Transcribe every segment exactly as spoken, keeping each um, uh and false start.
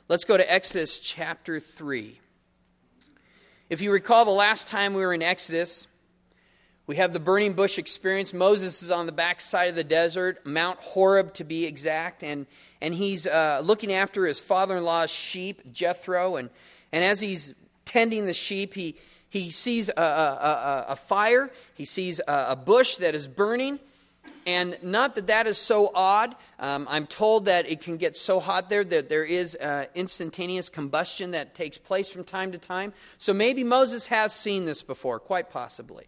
Let's go to Exodus chapter three. If you recall the last time we were in Exodus, we have the burning bush experience. Moses is on the backside of the desert, Mount Horeb to be exact, and, and he's uh, looking after his father-in-law's sheep, Jethro, and, and as he's tending the sheep, he, he sees a, a, a, a fire, he sees a, a bush that is burning, and not that that is so odd. Um, I'm told that it can get so hot there that there is uh, instantaneous combustion that takes place from time to time. So maybe Moses has seen this before, quite possibly.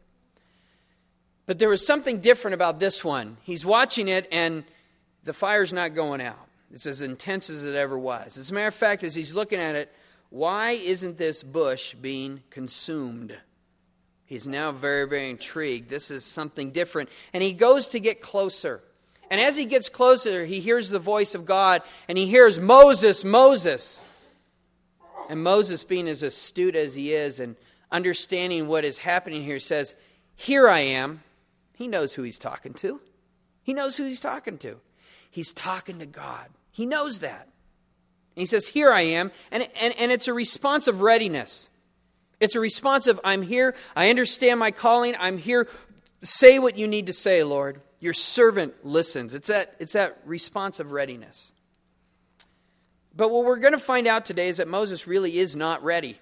But there was something different about this one. He's watching it, and the fire's not going out. It's as intense as it ever was. As a matter of fact, as he's looking at it, why isn't this bush being consumed? He's now very, very intrigued. This is something different. And he goes to get closer. And as he gets closer, he hears the voice of God, and he hears, Moses, Moses. And Moses, being as astute as he is and understanding what is happening here, says, here I am. He knows who he's talking to. He knows who he's talking to. He's talking to God. He knows that. And he says, here I am. And, and, and it's a response of readiness. It's a response of, I'm here. I understand my calling. I'm here. Say what you need to say, Lord. Your servant listens. It's that, it's that response of readiness. But what we're going to find out today is that Moses really is not ready.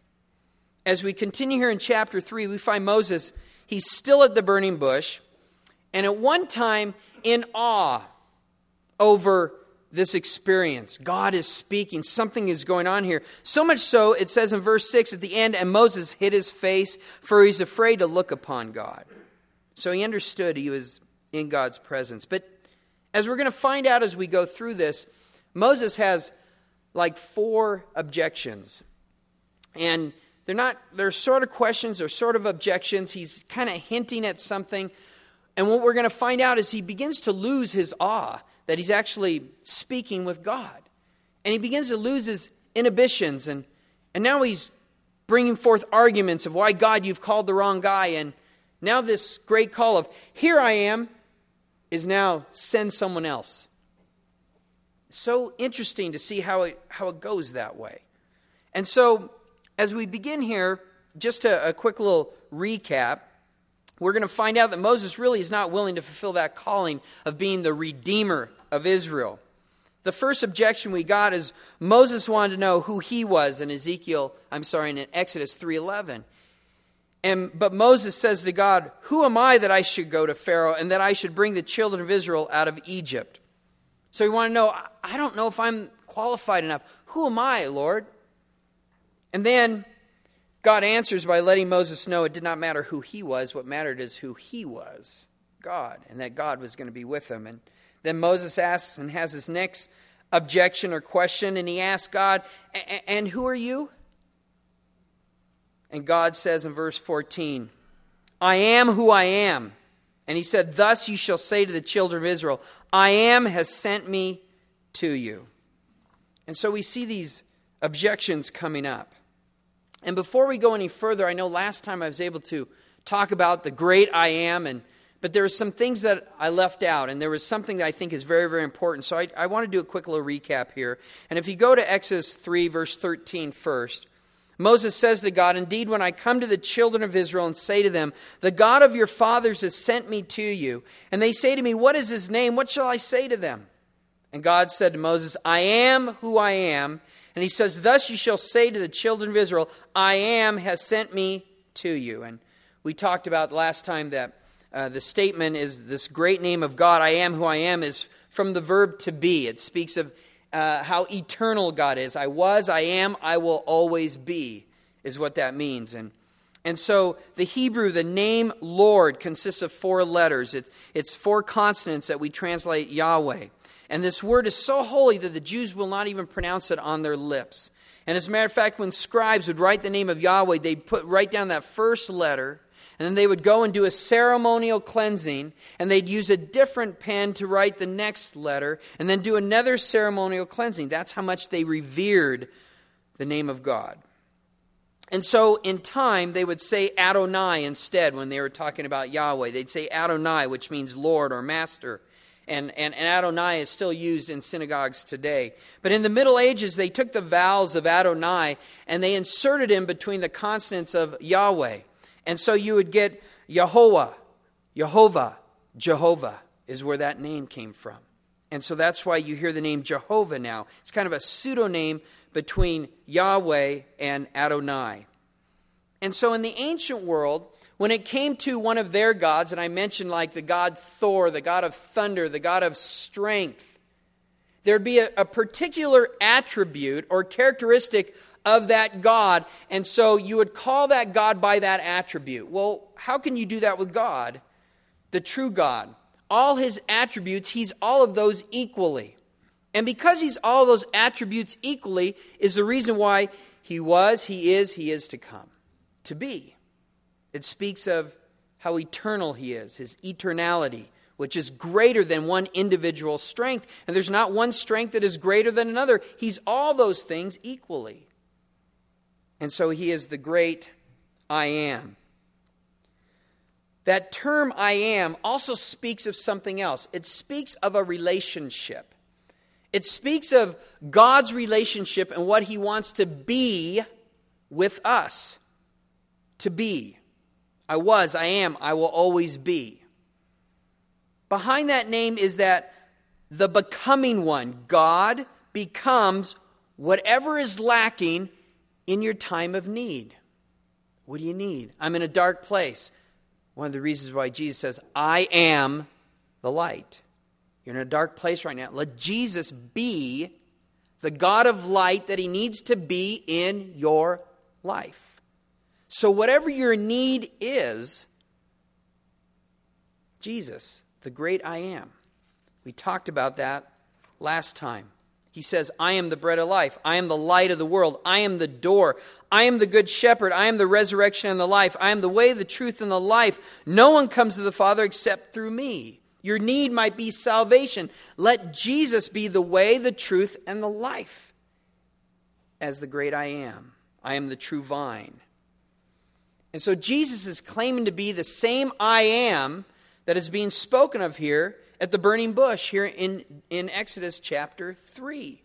As we continue here in chapter three, we find Moses, he's still at the burning bush, and at one time in awe over this experience. God is speaking. Something is going on here. So much so, it says in verse six at the end, and Moses hid his face, for he's afraid to look upon God. So he understood he was in God's presence. But as we're going to find out as we go through this, Moses has like four objections. And they're not, they're sort of questions, they're sort of objections. He's kind of hinting at something. And what we're going to find out is he begins to lose his awe that he's actually speaking with God. And he begins to lose his inhibitions. And, and now he's bringing forth arguments of why, God, you've called the wrong guy. And now this great call of, here I am, is now send someone else. So interesting to see how it, how it goes that way. And so as we begin here, just a, a quick little recap. We're going to find out that Moses really is not willing to fulfill that calling of being the Redeemer of Israel. The first objection we got is Moses wanted to know who he was in Ezekiel, I'm sorry, in Exodus three eleven. And but Moses says to God, who am I that I should go to Pharaoh and that I should bring the children of Israel out of Egypt? So we want to know, I don't know if I'm qualified enough. Who am I, Lord? And then God answers by letting Moses know it did not matter who he was. What mattered is who he was, God, and that God was going to be with him. And then Moses asks and has his next objection or question, and he asks God, and who are you? And God says in verse fourteen, I am who I am. And he said, thus you shall say to the children of Israel, I am has sent me to you. And so we see these objections coming up. And before we go any further, I know last time I was able to talk about the great I am, and but there were some things that I left out, and there was something that I think is very, very important. So I, I want to do a quick little recap here. And if you go to Exodus three, verse thirteen first, Moses says to God, indeed, when I come to the children of Israel and say to them, the God of your fathers has sent me to you, and they say to me, what is his name? What shall I say to them? And God said to Moses, I am who I am. And he says, thus you shall say to the children of Israel, I am has sent me to you. And we talked about last time that uh, the statement is this great name of God, I am who I am, is from the verb to be. It speaks of uh, how eternal God is. I was, I am, I will always be, is what that means. And and so the Hebrew, the name Lord, consists of four letters. It, it's four consonants that we translate Yahweh. And this word is so holy that the Jews will not even pronounce it on their lips. And as a matter of fact, when scribes would write the name of Yahweh, they'd put write down that first letter, and then they would go and do a ceremonial cleansing, and they'd use a different pen to write the next letter, and then do another ceremonial cleansing. That's how much they revered the name of God. And so in time, they would say Adonai instead when they were talking about Yahweh. They'd say Adonai, which means Lord or Master. and, and, and Adonai is still used in synagogues today. But in the Middle Ages, they took the vowels of Adonai and they inserted in between the consonants of Yahweh. And so you would get Yehovah, Jehovah, Jehovah is where that name came from. And so that's why you hear the name Jehovah now. It's kind of a pseudonym between Yahweh and Adonai. And so in the ancient world, when it came to one of their gods, and I mentioned like the god Thor, the god of thunder, the god of strength, there'd be a, a particular attribute or characteristic of that god, and so you would call that god by that attribute. Well, how can you do that with God, the true God? All his attributes, he's all of those equally. And because he's all those attributes equally is the reason why he was, he is, he is to come, to be. It speaks of how eternal he is, his eternality, which is greater than one individual strength. And there's not one strength that is greater than another. He's all those things equally. And so he is the great I am. That term I am also speaks of something else. It speaks of a relationship. It speaks of God's relationship and what he wants to be with us. To be. I was, I am, I will always be. Behind that name is that the becoming one. God becomes whatever is lacking in your time of need. What do you need? I'm in a dark place. One of the reasons why Jesus says, I am the light. You're in a dark place right now. Let Jesus be the God of light that he needs to be in your life. So whatever your need is, Jesus, the great I am. We talked about that last time. He says, I am the bread of life. I am the light of the world. I am the door. I am the good shepherd. I am the resurrection and the life. I am the way, the truth, and the life. No one comes to the Father except through me. Your need might be salvation. Let Jesus be the way, the truth, and the life. As the great I am. I am the true vine. And so Jesus is claiming to be the same I am that is being spoken of here at the burning bush here in, in Exodus chapter three.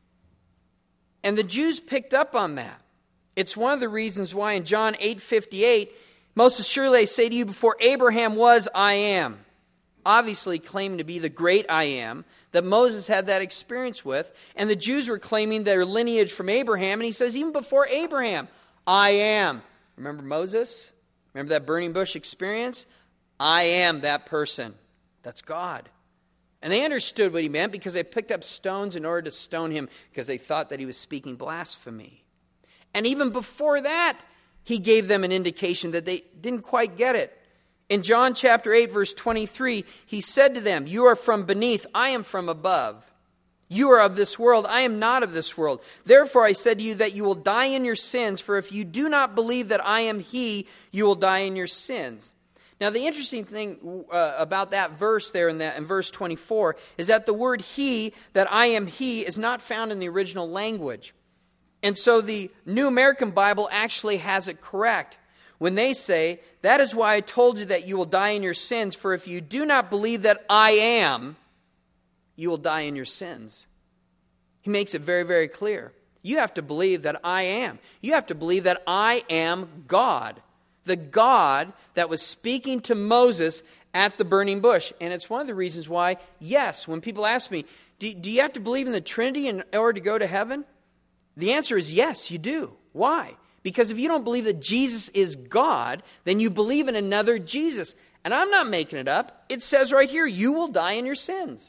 And the Jews picked up on that. It's one of the reasons why in John eight fifty-eight, most assuredly I say to you, before Abraham was, I am. Obviously claiming to be the great I am that Moses had that experience with. And the Jews were claiming their lineage from Abraham. And he says, even before Abraham, I am. Remember Moses? Remember that burning bush experience? I am that person. That's God. And they understood what he meant because they picked up stones in order to stone him because they thought that he was speaking blasphemy. And even before that, he gave them an indication that they didn't quite get it. In John chapter eight, verse twenty-three, he said to them, you are from beneath, I am from above. You are of this world, I am not of this world. Therefore I said to you that you will die in your sins, for if you do not believe that I am he, you will die in your sins. Now the interesting thing uh, about that verse there in, that, in verse twenty-four is that the word he, that I am he, is not found in the original language. And so the New American Bible actually has it correct when they say, that is why I told you that you will die in your sins, for if you do not believe that I am, you will die in your sins. He makes it very, very clear. You have to believe that I am. You have to believe that I am God. The God that was speaking to Moses at the burning bush. And it's one of the reasons why, yes, when people ask me, do, do you have to believe in the Trinity in order to go to heaven? The answer is yes, you do. Why? Because if you don't believe that Jesus is God, then you believe in another Jesus. And I'm not making it up. It says right here, you will die in your sins.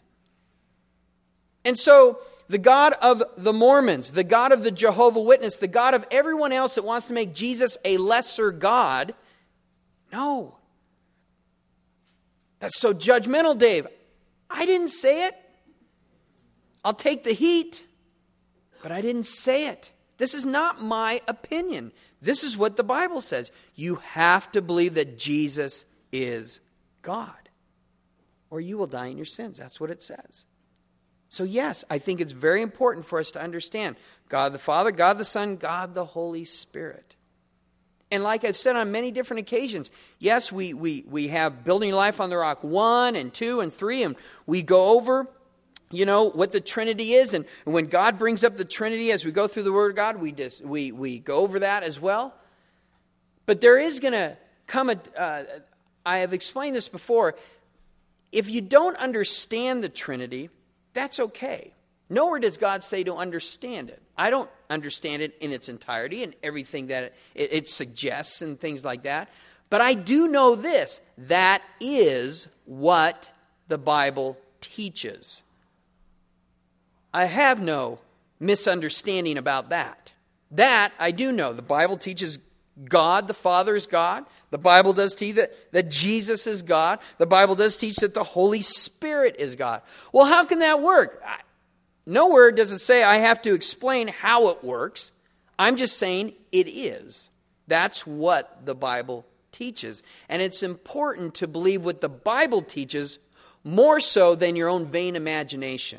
And so the God of the Mormons, the God of the Jehovah's Witness, the God of everyone else that wants to make Jesus a lesser God, no. That's so judgmental, Dave. I didn't say it. I'll take the heat, but I didn't say it. This is not my opinion. This is what the Bible says. You have to believe that Jesus is God, or you will die in your sins. That's what it says. So yes, I think it's very important for us to understand God the Father, God the Son, God the Holy Spirit. And like I've said on many different occasions, yes, we, we, we have Building Life on the Rock one and two and three, and we go over, you know, what the Trinity is. And when God brings up the Trinity as we go through the Word of God, we just, we, we go over that as well. But there is going to come a, uh, I have explained this before, if you don't understand the Trinity, that's okay. Nowhere does God say to understand it. I don't understand it in its entirety and everything that it, it suggests and things like that. But I do know this. That is what the Bible teaches. I have no misunderstanding about that. That I do know. The Bible teaches God the Father is God. The Bible does teach that, that Jesus is God. The Bible does teach that the Holy Spirit is God. Well, how can that work? I, Nowhere does it say I have to explain how it works. I'm just saying it is. That's what the Bible teaches. And it's important to believe what the Bible teaches more so than your own vain imagination.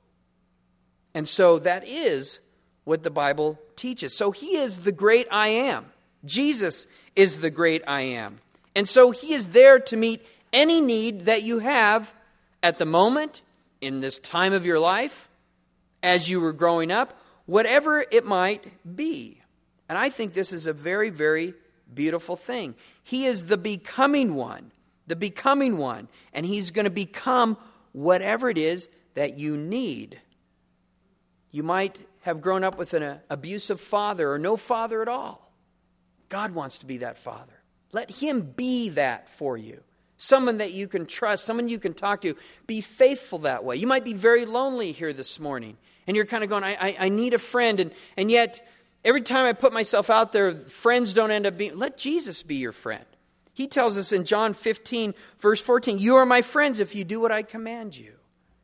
And so that is what the Bible teaches. So He is the great I am. Jesus is the great I am. And so He is there to meet any need that you have at the moment, in this time of your life, as you were growing up, whatever it might be. And I think this is a very, very beautiful thing. He is the becoming one, the becoming one, and He's going to become whatever it is that you need. You might have grown up with an uh, abusive father or no father at all. God wants to be that father. Let Him be that for you. Someone that you can trust, someone you can talk to. Be faithful that way. You might be very lonely here this morning. And you're kind of going, I, I, I need a friend. And, and yet, every time I put myself out there, friends don't end up being... Let Jesus be your friend. He tells us in John fifteen, verse fourteen, you are my friends if you do what I command you.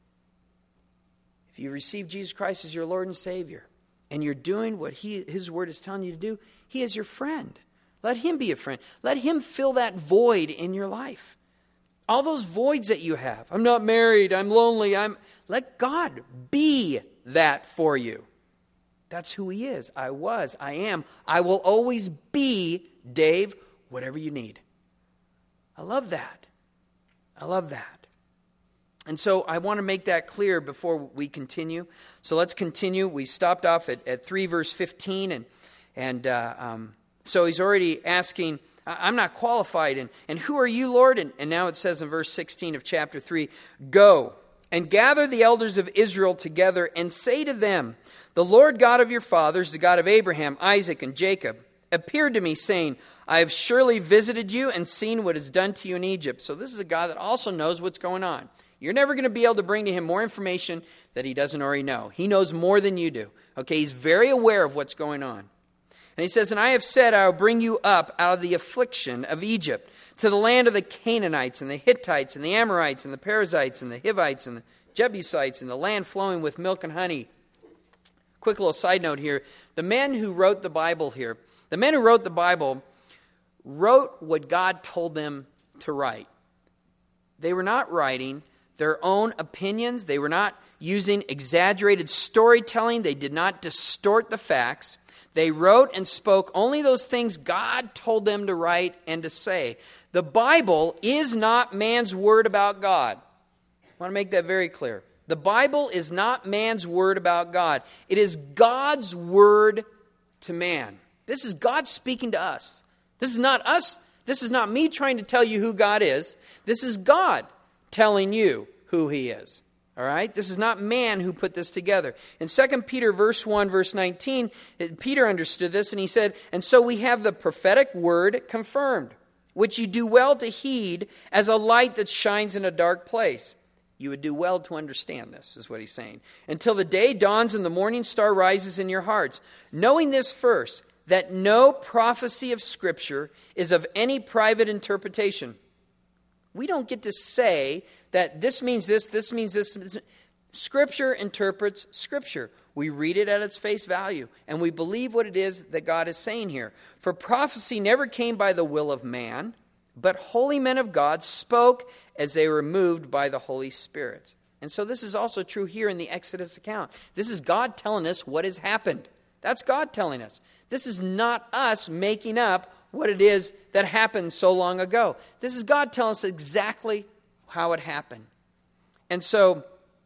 If you receive Jesus Christ as your Lord and Savior, and you're doing what he, His Word is telling you to do, He is your friend. Let Him be a friend. Let Him fill that void in your life. All those voids that you have. I'm not married. I'm lonely. I'm... Let God be that for you. That's who He is. I was. I am. I will always be, Dave, whatever you need. I love that. I love that. And so I want to make that clear before we continue. So let's continue. We stopped off at, at three verse fifteen. And, and uh, um, so he's already asking, I'm not qualified. And, and who are you, Lord? And, and now it says in verse sixteen of chapter three, go and gather the elders of Israel together and say to them, the Lord God of your fathers, the God of Abraham, Isaac, and Jacob, appeared to me saying, I have surely visited you and seen what is done to you in Egypt. So this is a God that also knows what's going on. You're never going to be able to bring to Him more information that He doesn't already know. He knows more than you do. Okay, He's very aware of what's going on. And He says, and I have said, I will bring you up out of the affliction of Egypt, to the land of the Canaanites and the Hittites and the Amorites and the Perizzites and the Hivites and the Jebusites and the land flowing with milk and honey. Quick little side note here. The men who wrote the Bible here, the men who wrote the Bible wrote what God told them to write. They were not writing their own opinions. They were not using exaggerated storytelling. They did not distort the facts. They wrote and spoke only those things God told them to write and to say. The Bible is not man's word about God. I want to make that very clear. The Bible is not man's word about God. It is God's word to man. This is God speaking to us. This is not us. This is not me trying to tell you who God is. This is God telling you who He is. All right? This is not man who put this together. In Second Peter verse one, verse nineteen, Peter understood this and he said, and so we have the prophetic word confirmed, which you do well to heed as a light that shines in a dark place. You would do well to understand this, is what he's saying. Until the day dawns and the morning star rises in your hearts. Knowing this first, that no prophecy of Scripture is of any private interpretation. We don't get to say that this means this, this means this. Scripture interprets Scripture. We read it at its face value, and we believe what it is that God is saying here. For prophecy never came by the will of man, but holy men of God spoke as they were moved by the Holy Spirit. And so this is also true here in the Exodus account. This is God telling us what has happened. That's God telling us. This is not us making up what it is that happened so long ago. This is God telling us exactly how it happened. And so,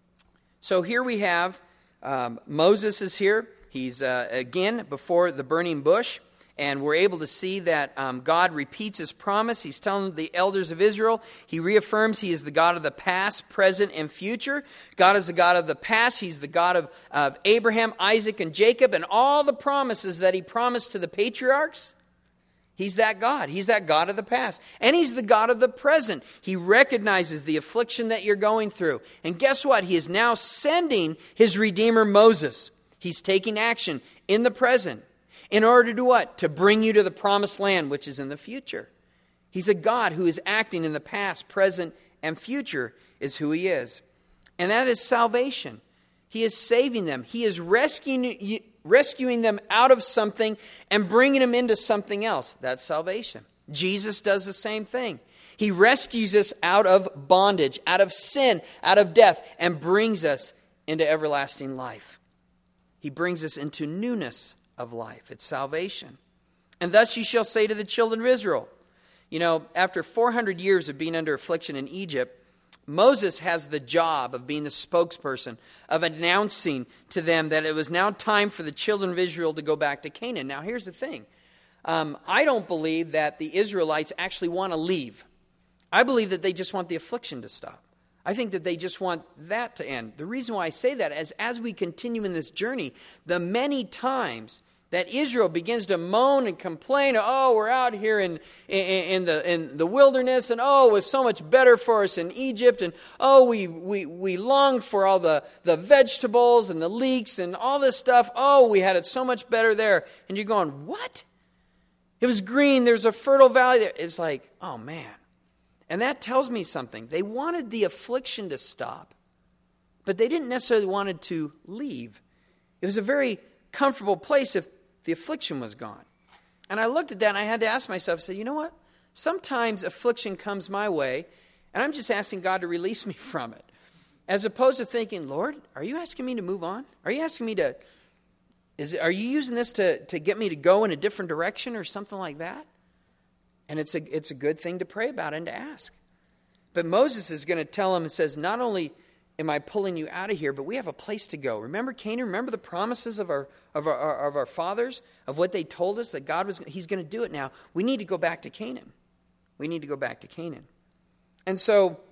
so here we have um, Moses is here. He's uh, again before the burning bush. And we're able to see that um, God repeats his promise. He's telling the elders of Israel, he reaffirms he is the God of the past, present, and future. God is the God of the past. He's the God of, of Abraham, Isaac, and Jacob, and all the promises that he promised to the patriarchs. He's that God. He's that God of the past. And he's the God of the present. He recognizes the affliction that you're going through. And guess what? He is now sending his Redeemer Moses. He's taking action in the present. In order to do what? To bring you to the promised land, which is in the future. He's a God who is acting in the past, present, and future is who he is. And that is salvation. He is saving them. He is rescuing, rescuing them out of something and bringing them into something else. That's salvation. Jesus does the same thing. He rescues us out of bondage, out of sin, out of death, and brings us into everlasting life. He brings us into newness of life. It's salvation. And thus you shall say to the children of Israel. You know, after four hundred years of being under affliction in Egypt, Moses has the job of being the spokesperson, of announcing to them that it was now time for the children of Israel to go back to Canaan. Now here's the thing. Um, I don't believe that the Israelites actually want to leave. I believe that they just want the affliction to stop. I think that they just want that to end. The reason why I say that is as we continue in this journey, the many times that Israel begins to moan and complain, oh, we're out here in, in, in, the, in the wilderness, and oh, it was so much better for us in Egypt, and oh, we, we, we longed for all the, the vegetables and the leeks and all this stuff. Oh, we had it so much better there. And you're going, what? It was green, there's a fertile valley there. It's like, oh man. And that tells me something. They wanted the affliction to stop, but they didn't necessarily want it to leave. It was a very comfortable place if the affliction was gone. And I looked at that and I had to ask myself, I said, you know what? Sometimes affliction comes my way and I'm just asking God to release me from it. As opposed to thinking, Lord, are you asking me to move on? Are you asking me to, is are you using this to, to get me to go in a different direction or something like that? And it's a, it's a good thing to pray about and to ask. But Moses is going to tell him, it says, not only am I pulling you out of here, but we have a place to go. Remember Canaan? Remember the promises of our of our, of our fathers, of what they told us that God was, he's going to do it now. We need to go back to Canaan. We need to go back to Canaan. And so,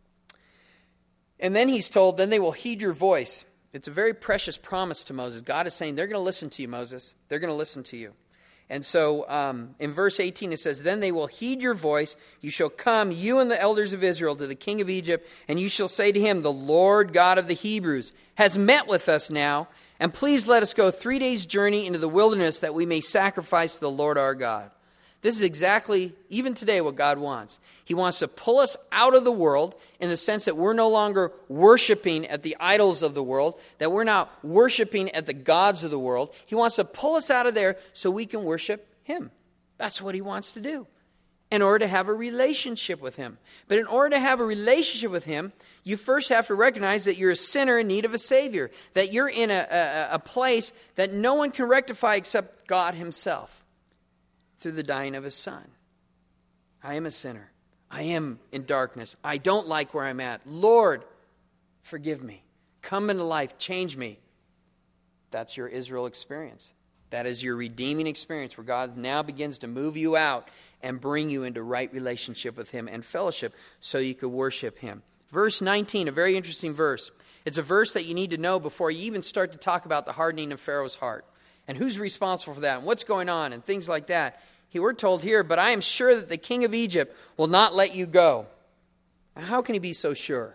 and then he's told, then they will heed your voice. It's a very precious promise to Moses. God is saying, they're going to listen to you, Moses. They're going to listen to you. And so um, in verse eighteen it says, then they will heed your voice. You shall come, you and the elders of Israel, to the king of Egypt, and you shall say to him, the Lord God of the Hebrews has met with us now, and please let us go three days' journey into the wilderness that we may sacrifice to the Lord our God. This is exactly, even today, what God wants. He wants to pull us out of the world in the sense that we're no longer worshiping at the idols of the world, that we're not worshiping at the gods of the world. He wants to pull us out of there so we can worship him. That's what he wants to do in order to have a relationship with him. But in order to have a relationship with him, you first have to recognize that you're a sinner in need of a Savior, that you're in a, a, a place that no one can rectify except God himself. Through the dying of his son. I am a sinner. I am in darkness. I don't like where I'm at. Lord, forgive me. Come into life. Change me. That's your Israel experience. That is your redeeming experience where God now begins to move you out and bring you into right relationship with him and fellowship so you could worship him. Verse nineteen, a very interesting verse. It's a verse that you need to know before you even start to talk about the hardening of Pharaoh's heart. And who's responsible for that? And what's going on? And things like that. He, we're told here, but I am sure that the king of Egypt will not let you go. Now, how can he be so sure?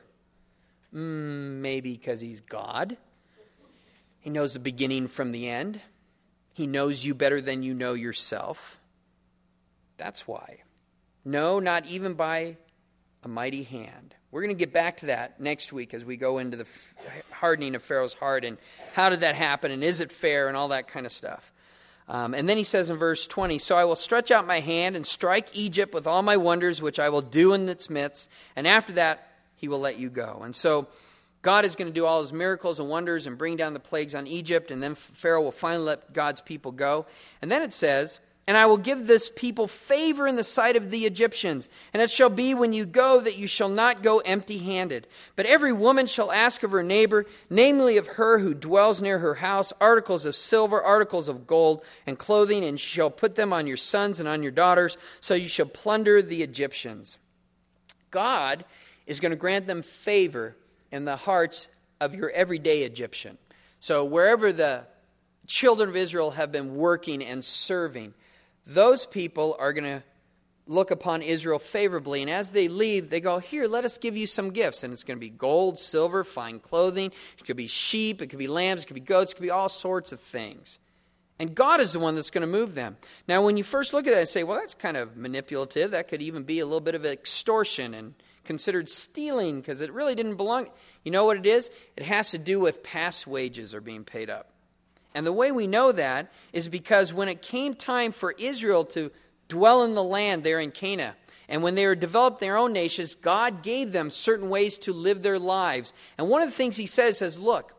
Mm, maybe because he's God. He knows the beginning from the end. He knows you better than you know yourself. That's why. No, not even by a mighty hand. We're going to get back to that next week as we go into the hardening of Pharaoh's heart and how did that happen and is it fair and all that kind of stuff. Um, and then he says in verse twenty, so I will stretch out my hand and strike Egypt with all my wonders, which I will do in its midst. And after that, he will let you go. And so God is going to do all his miracles and wonders and bring down the plagues on Egypt. And then Pharaoh will finally let God's people go. And then it says And I will give this people favor in the sight of the Egyptians. And it shall be when you go that you shall not go empty-handed. But every woman shall ask of her neighbor, namely of her who dwells near her house, articles of silver, articles of gold, and clothing, and shall put them on your sons and on your daughters, so you shall plunder the Egyptians. God is going to grant them favor in the hearts of your everyday Egyptian. So wherever the children of Israel have been working and serving, those people are going to look upon Israel favorably. And as they leave, they go, here, let us give you some gifts. And it's going to be gold, silver, fine clothing. It could be sheep. It could be lambs. It could be goats. It could be all sorts of things. And God is the one that's going to move them. Now, when you first look at that and say, well, that's kind of manipulative. That could even be a little bit of extortion and considered stealing because it really didn't belong. You know what it is? It has to do with past wages are being paid up. And the way we know that is because when it came time for Israel to dwell in the land there in Canaan, and when they were developed their own nations, God gave them certain ways to live their lives. And one of the things he says says, look,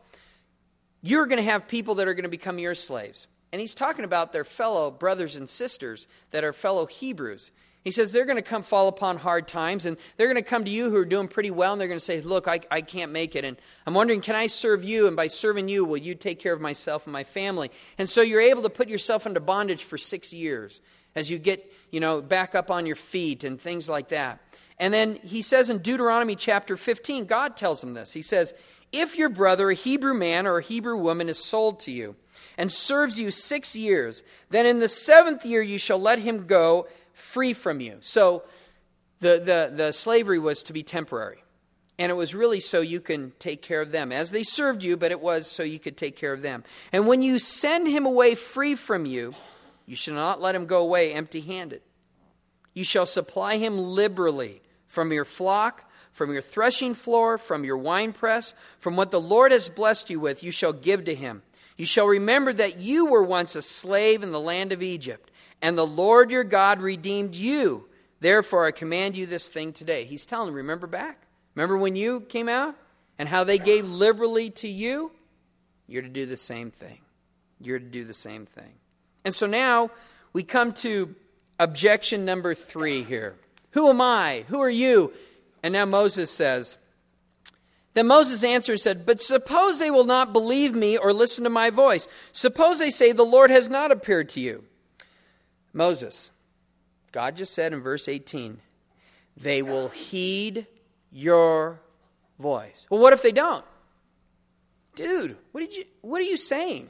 you're going to have people that are going to become your slaves. And he's talking about their fellow brothers and sisters that are fellow Hebrews. He says they're going to come fall upon hard times, and they're going to come to you who are doing pretty well, and they're going to say, look, I, I can't make it, and I'm wondering, can I serve you? And by serving you, will you take care of myself and my family? And so you're able to put yourself into bondage for six years as you get, you know, back up on your feet and things like that. And then he says in Deuteronomy chapter fifteen, God tells him this. He says, if your brother, a Hebrew man or a Hebrew woman, is sold to you and serves you six years, then in the seventh year you shall let him go free from you. So the, the, the slavery was to be temporary. And it was really so you can take care of them. As they served you, but it was so you could take care of them. And when you send him away free from you, you shall not let him go away empty-handed. You shall supply him liberally from your flock, from your threshing floor, from your winepress, from what the Lord has blessed you with, you shall give to him. You shall remember that you were once a slave in the land of Egypt, and the Lord your God redeemed you. Therefore, I command you this thing today. He's telling them, remember back? Remember when you came out and how they gave liberally to you? You're to do the same thing. You're to do the same thing. And so now we come to objection number three here. Who am I? Who are you? And now Moses says, then Moses answered and said, but suppose they will not believe me or listen to my voice. Suppose they say the Lord has not appeared to you. Moses, God just said in verse eighteen, they will heed your voice. Well, what if they don't? Dude, what did you what are you saying?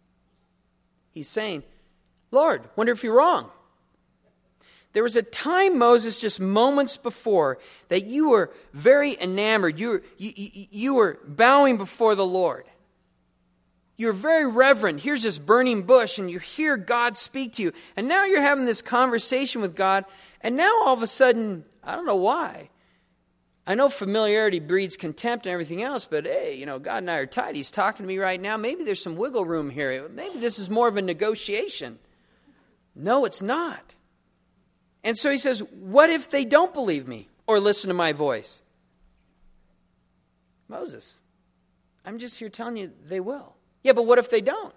He's saying, Lord, wonder if you're wrong. There was a time, Moses, just moments before, that you were very enamored. You were, you, you, you were bowing before the Lord. You're very reverent. Here's this burning bush, and you hear God speak to you. And now you're having this conversation with God, and now all of a sudden, I don't know why. I know familiarity breeds contempt and everything else, but hey, you know, God and I are tight. He's talking to me right now. Maybe there's some wiggle room here. Maybe this is more of a negotiation. No, it's not. And so he says, what if they don't believe me or listen to my voice? Moses, I'm just here telling you they will. Yeah, but what if they don't?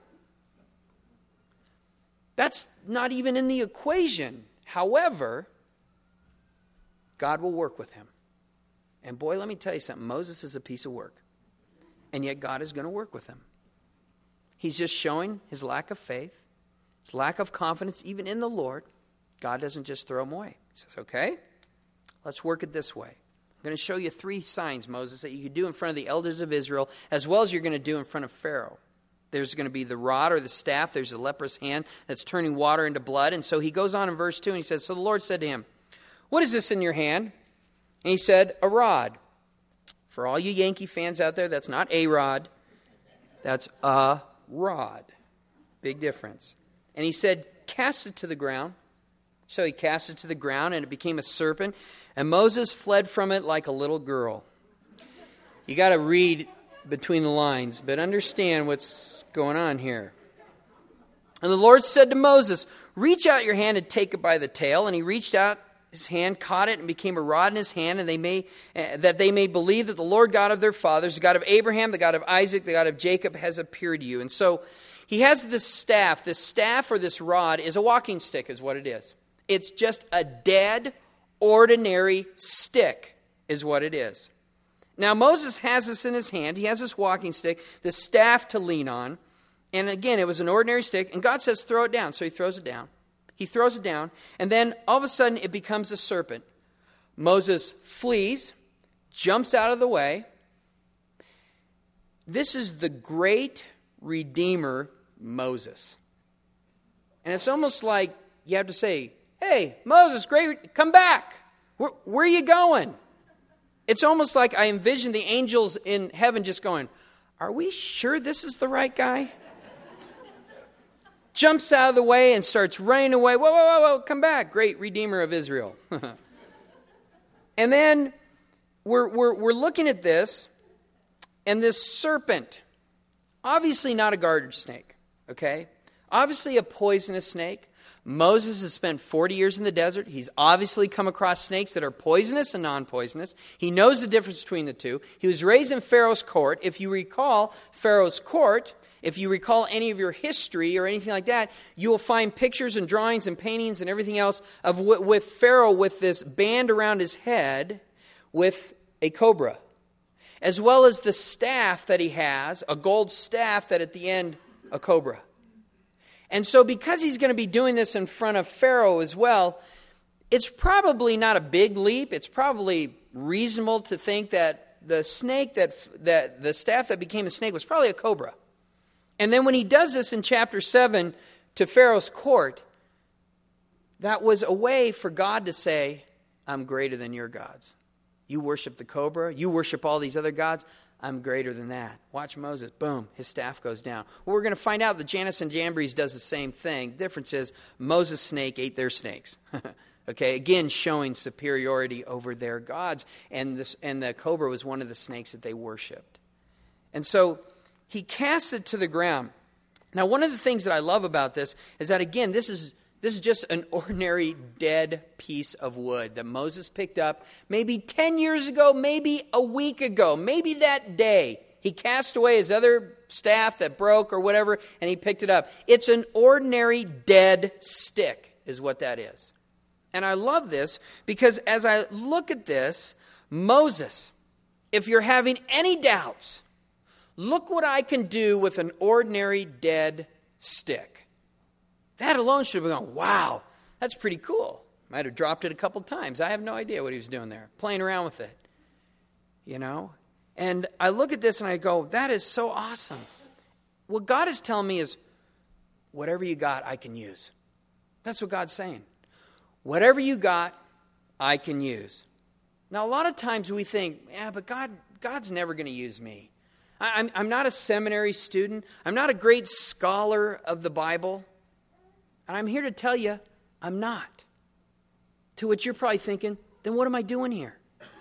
That's not even in the equation. However, God will work with him. And boy, let me tell you something. Moses is a piece of work. And yet God is going to work with him. He's just showing his lack of faith, his lack of confidence even in the Lord. God doesn't just throw him away. He says, okay, let's work it this way. I'm going to show you three signs, Moses, that you could do in front of the elders of Israel, as well as you're going to do in front of Pharaoh. There's going to be the rod or the staff. There's a leprous hand that's turning water into blood. And so he goes on in verse two and he says, so the Lord said to him, what is this in your hand? And he said, a rod. For all you Yankee fans out there, that's not a rod. That's a rod. Big difference. And he said, cast it to the ground. So he cast it to the ground, and it became a serpent. And Moses fled from it like a little girl. You got to read between the lines, but understand what's going on here. And the Lord said to Moses, reach out your hand and take it by the tail. And he reached out his hand, caught it, and became a rod in his hand, and they may uh, that they may believe that the Lord God of their fathers, the God of Abraham, the God of Isaac, the God of Jacob, has appeared to you. And so he has this staff. This staff or this rod is a walking stick is what it is. It's just a dead, ordinary stick is what it is. Now, Moses has this in his hand. He has this walking stick, this staff to lean on. And again, it was an ordinary stick. And God says, throw it down. So he throws it down. He throws it down. And then all of a sudden, it becomes a serpent. Moses flees, jumps out of the way. This is the great Redeemer, Moses. And it's almost like you have to say, hey, Moses, great, come back. Where, where are you going? It's almost like I envision the angels in heaven just going, are we sure this is the right guy? Jumps out of the way and starts running away. Whoa, whoa, whoa, whoa, come back. Great Redeemer of Israel. And then we're, we're, we're looking at this, and this serpent, obviously not a garter snake, okay? Obviously a poisonous snake. Moses has spent forty years in the desert. He's obviously come across snakes that are poisonous and non-poisonous. He knows the difference between the two. He was raised in Pharaoh's court. If you recall Pharaoh's court, if you recall any of your history or anything like that, you will find pictures and drawings and paintings and everything else of w- with Pharaoh with this band around his head with a cobra, as well as the staff that he has, a gold staff that at the end, a cobra. And so because he's going to be doing this in front of Pharaoh as well, it's probably not a big leap. It's probably reasonable to think that the snake, that, that the staff that became a snake was probably a cobra. And then when he does this in chapter seven to Pharaoh's court, that was a way for God to say, I'm greater than your gods. You worship the cobra. You worship all these other gods. I'm greater than that. Watch Moses. Boom. His staff goes down. Well, we're going to find out that Jannes and Jambres does the same thing. The difference is Moses' snake ate their snakes. Okay, again, showing superiority over their gods. And, this, and the cobra was one of the snakes that they worshipped. And so he casts it to the ground. Now, one of the things that I love about this is that, again, this is This is just an ordinary dead piece of wood that Moses picked up maybe ten years ago, maybe a week ago, maybe that day. He cast away his other staff that broke or whatever, and he picked it up. It's an ordinary dead stick is what that is. And I love this because as I look at this, Moses, if you're having any doubts, look what I can do with an ordinary dead stick. That alone should have gone, wow, that's pretty cool. Might have dropped it a couple times. I have no idea what he was doing there, playing around with it. You know? And I look at this and I go, that is so awesome. What God is telling me is, whatever you got, I can use. That's what God's saying. Whatever you got, I can use. Now, a lot of times we think, yeah, but God, God's never going to use me. I, I'm, I'm not a seminary student. I'm not a great scholar of the Bible. And I'm here to tell you, I'm not. To which you're probably thinking, then what am I doing here?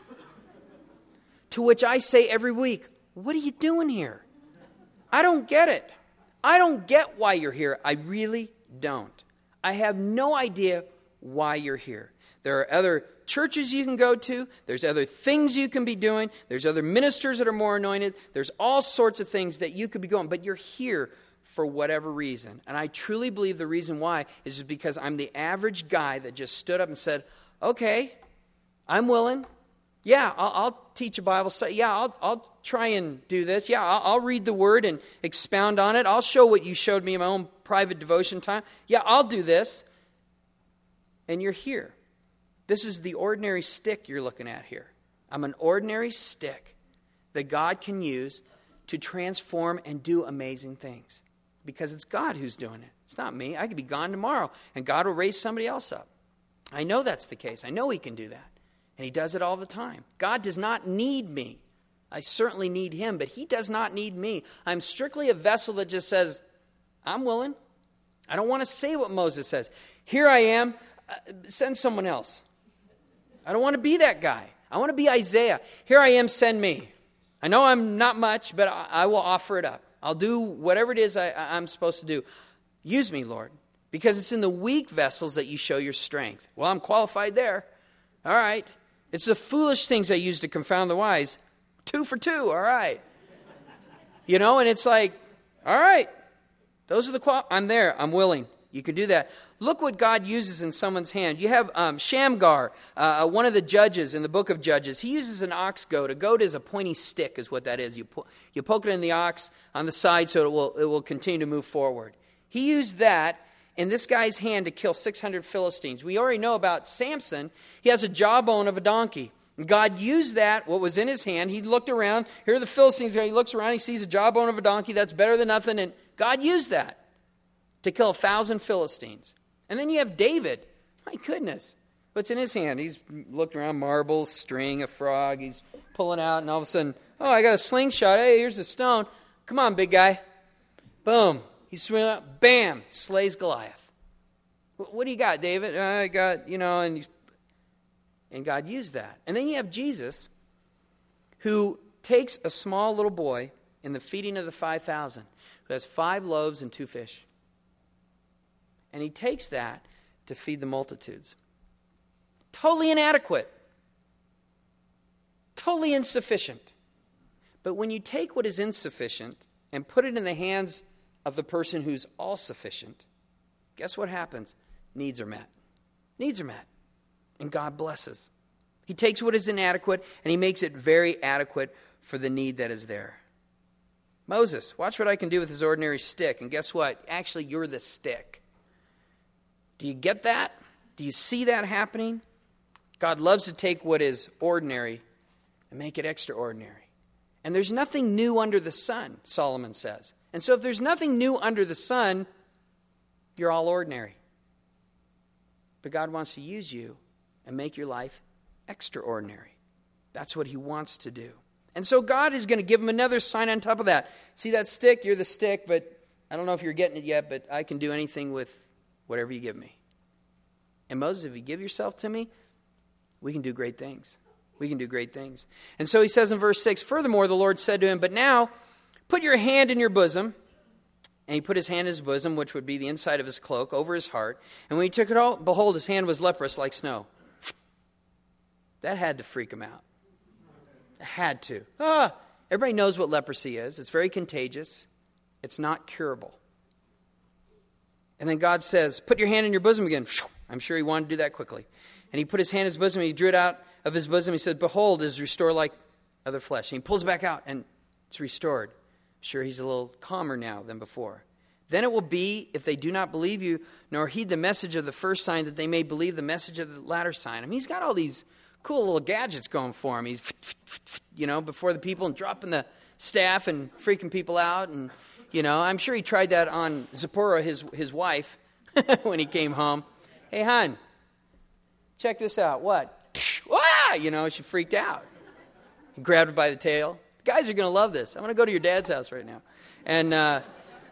To which I say every week, what are you doing here? I don't get it. I don't get why you're here. I really don't. I have no idea why you're here. There are other churches you can go to. There's other things you can be doing. There's other ministers that are more anointed. There's all sorts of things that you could be going. But you're here for whatever reason. And I truly believe the reason why is just because I'm the average guy that just stood up and said, okay, I'm willing. Yeah, I'll, I'll teach a Bible study. Yeah, I'll, I'll try and do this. Yeah, I'll, I'll read the Word and expound on it. I'll show what you showed me in my own private devotion time. Yeah, I'll do this. And you're here. This is the ordinary stick you're looking at here. I'm an ordinary stick that God can use to transform and do amazing things. Because it's God who's doing it. It's not me. I could be gone tomorrow, and God will raise somebody else up. I know that's the case. I know He can do that. And He does it all the time. God does not need me. I certainly need Him, but He does not need me. I'm strictly a vessel that just says, I'm willing. I don't want to say what Moses says. Here I am. Uh, send someone else. I don't want to be that guy. I want to be Isaiah. Here I am. Send me. I know I'm not much, but I, I will offer it up. I'll do whatever it is I, I'm supposed to do. Use me, Lord, because it's in the weak vessels that you show your strength. Well, I'm qualified there. All right. It's the foolish things I use to confound the wise. Two for two. All right. You know, and it's like, all right, Those are the qual- I'm there. I'm willing. You can do that. Look what God uses in someone's hand. You have um, Shamgar, uh, one of the judges in the book of Judges. He uses an ox goad. A goad is a pointy stick is what that is. You, po- you poke it in the ox on the side so it will, it will continue to move forward. He used that in this guy's hand to kill six hundred Philistines. We already know about Samson. He has a jawbone of a donkey. And God used that, what was in his hand. He looked around. Here are the Philistines. He looks around. He sees a jawbone of a donkey. That's better than nothing. And God used that to kill a thousand Philistines. And then you have David. My goodness. What's in his hand? He's looked around, marbles, string, a frog. He's pulling out, and all of a sudden, oh, I got a slingshot. Hey, here's a stone. Come on, big guy. Boom. He's swimming out. Bam. Slays Goliath. What do you got, David? I got, you know, and, and God used that. And then you have Jesus, who takes a small little boy in the feeding of the five thousand, who has five loaves and two fish. And he takes that to feed the multitudes. Totally inadequate. Totally insufficient. But when you take what is insufficient and put it in the hands of the person who's all sufficient, guess what happens? Needs are met. Needs are met. And God blesses. He takes what is inadequate and he makes it very adequate for the need that is there. Moses, watch what I can do with his ordinary stick. And guess what? Actually, you're the stick. Do you get that? Do you see that happening? God loves to take what is ordinary and make it extraordinary. And there's nothing new under the sun, Solomon says. And so if there's nothing new under the sun, you're all ordinary. But God wants to use you and make your life extraordinary. That's what he wants to do. And so God is going to give him another sign on top of that. See that stick? You're the stick, but I don't know if you're getting it yet, but I can do anything with whatever you give me. And Moses, if you give yourself to me, we can do great things. We can do great things. And so he says in verse six, furthermore, the Lord said to him, but now put your hand in your bosom. And he put his hand in his bosom, which would be the inside of his cloak, over his heart. And when he took it out, behold, his hand was leprous like snow. That had to freak him out. It had to. Ah, everybody knows what leprosy is. It's very contagious. It's not curable. And then God says, put your hand in your bosom again. I'm sure he wanted to do that quickly. And he put his hand in his bosom, and he drew it out of his bosom. He said, behold, it is restored like other flesh. And he pulls it back out, and it's restored. I'm sure he's a little calmer now than before. Then it will be, if they do not believe you, nor heed the message of the first sign, that they may believe the message of the latter sign. I mean, he's got all these cool little gadgets going for him. He's, you know, before the people and dropping the staff and freaking people out. And, you know, I'm sure he tried that on Zipporah, his his wife, when he came home. Hey, hon, check this out. What? Wah! You know, she freaked out. He grabbed her by the tail. Guys are going to love this. I'm going to go to your dad's house right now. And uh,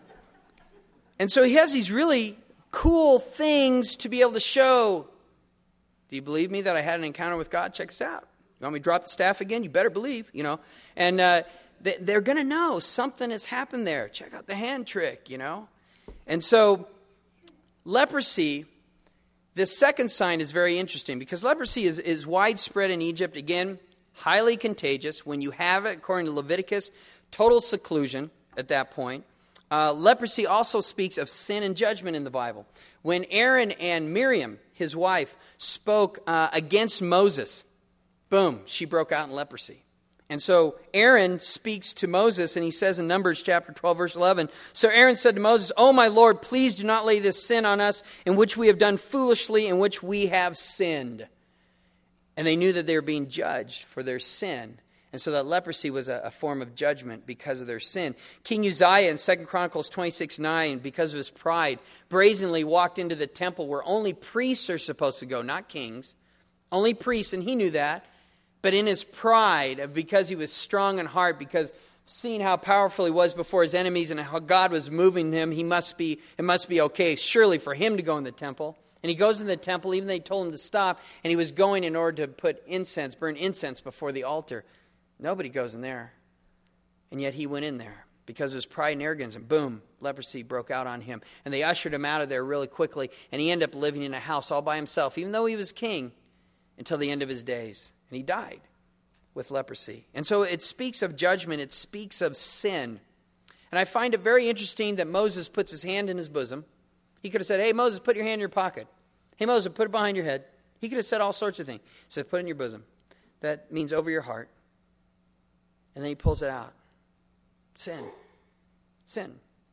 and so he has these really cool things to be able to show. Do you believe me that I had an encounter with God? Check this out. You want me to drop the staff again? You better believe, you know. And uh, they, they're going to know something has happened there. Check out the hand trick, you know. And so leprosy, this second sign is very interesting because leprosy is, is widespread in Egypt. Again, highly contagious. When you have it, according to Leviticus, total seclusion at that point. Uh, leprosy also speaks of sin and judgment in the Bible. When Aaron and Miriam, his wife, spoke uh, against Moses, boom, she broke out in leprosy. And so Aaron speaks to Moses, and he says in Numbers chapter twelve, verse eleven, so Aaron said to Moses, "O my Lord, please do not lay this sin on us, in which we have done foolishly, in which we have sinned." And they knew that they were being judged for their sin. And so that leprosy was a, a form of judgment because of their sin. King Uzziah in Second Chronicles twenty-six nine, because of his pride, brazenly walked into the temple where only priests are supposed to go, not kings. Only priests, and he knew that. But in his pride, because he was strong in heart, because seeing how powerful he was before his enemies and how God was moving him, he must be, it must be okay, surely, for him to go in the temple. And he goes in the temple, even though they told him to stop, and he was going in order to put incense, burn incense before the altar. Nobody goes in there. And yet he went in there because of his pride and arrogance, and boom, leprosy broke out on him. And they ushered him out of there really quickly, and he ended up living in a house all by himself, even though he was king, until the end of his days. And he died with leprosy. And so it speaks of judgment. It speaks of sin. And I find it very interesting that Moses puts his hand in his bosom. He could have said, hey, Moses, put your hand in your pocket. Hey, Moses, put it behind your head. He could have said all sorts of things. He said, put it in your bosom. That means over your heart. And then he pulls it out. Sin. Sin.